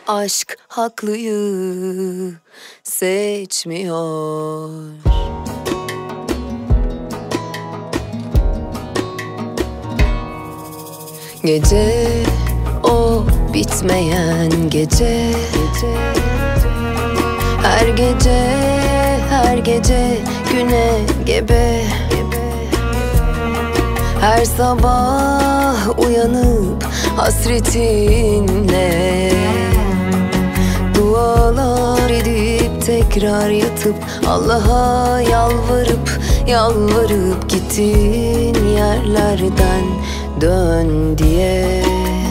Aşk haklıyı seçmiyor. Gece o bitmeyen gece, her gece her gece güne gebe. Her sabah uyanıp hasretinle dualar edip tekrar yatıp Allah'a yalvarıp gittin yerlerden dön diye.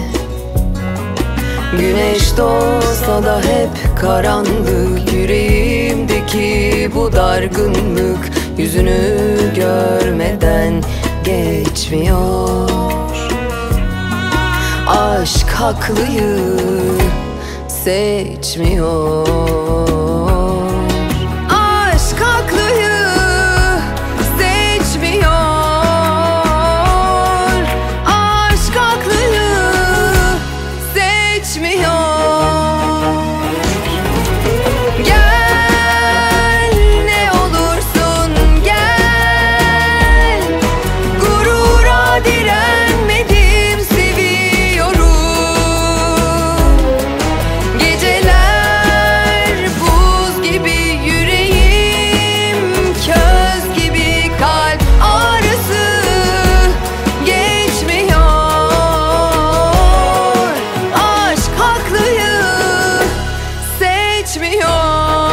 Güneş doğsa da hep karanlık, yüreğimdeki bu dargınlık yüzünü görmeden geçmiyor. Aşk haklıyı seçmiyor. Aşk haklıyı seçmiyor. Aşk haklıyı seçmiyor. Gel ne olursun gel, gurura direnmedim seviyorum. Geceler buz gibi yüreğim, köz gibi kalp ağrısı geçmiyor. Aşk haklıyı seçmiyor.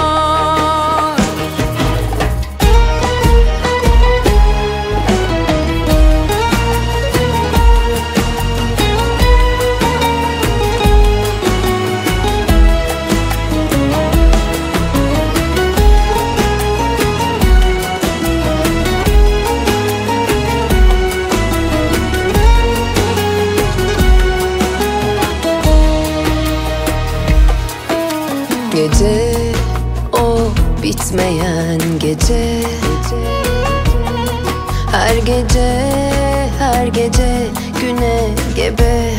Gece o bitmeyen gece, her gece her gece güne gebe.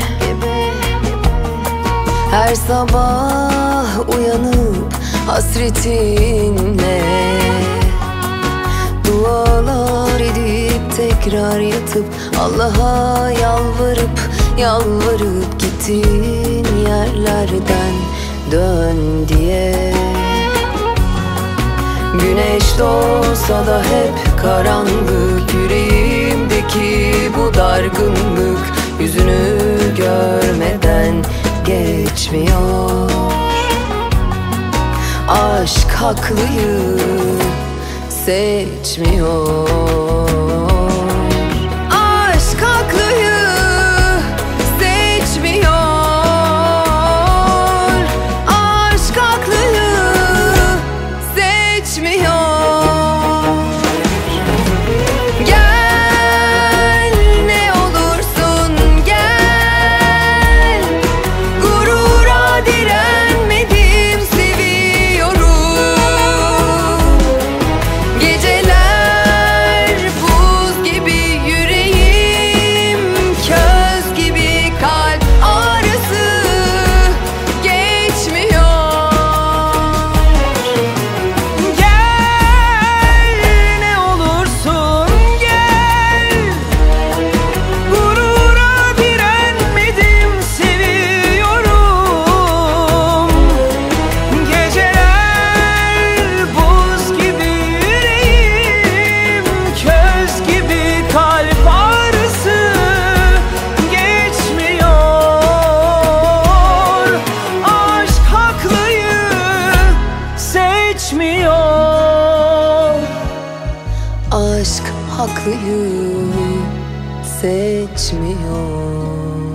Her sabah uyanıp hasretinle dualar edip tekrar yatıp Allah'a yalvarıp gittin yerlerden dön diye. Güneş doğsa da hep karanlık, yüreğimdeki bu dargınlık yüzünü görmeden geçmiyor. Aşk haklıyı seçmiyor. Aşk haklıyı seçmiyor. Aşk haklıyı seçmiyor. Gel ne olursun gel, gurura direnmedim seviyorum. Geceler buz gibi yüreğim, köz gibi kalp ağrısı geçmiyor. Gel ne olursun gel, gurura direnmedim seviyorum. Geceler buz gibi yüreğim, köz gibi kalp ağrısı geçmiyor. Aşk haklıyı seçmiyor. Aşk haklıyı seçmiyor.